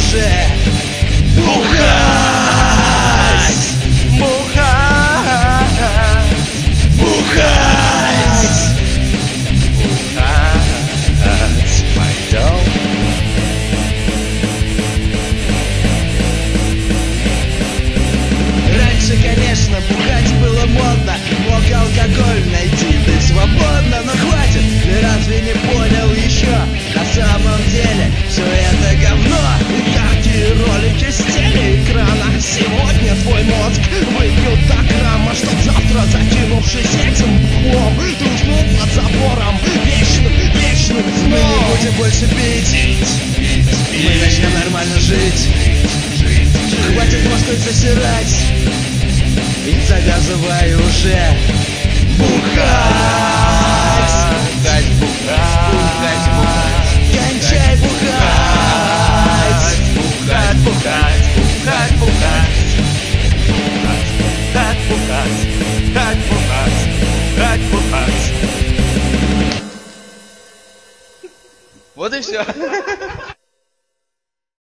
уже бухать, бухать, бухать, бухать. Пойдем. Раньше, конечно, бухать было модно, мог алкоголь найти ты свободно, но хватит, ты разве не понял еще? На самом деле все это говно. Яркие ролики с телеэкрана. Сегодня твой мозг выпил до грамма, чтоб завтра, закинувшись этим бухлом, ты уснул под забором вечным, вечным сном. Мы не будем больше пить, мы начнем нормально жить. Хватит мозг засирать и завязывай уже бухать, бухать, бухать, бухать, кончай бухать, бухать, бухать, бухать, бухать, бухать, бухать, бухать, бухать, бухать. Вот и все.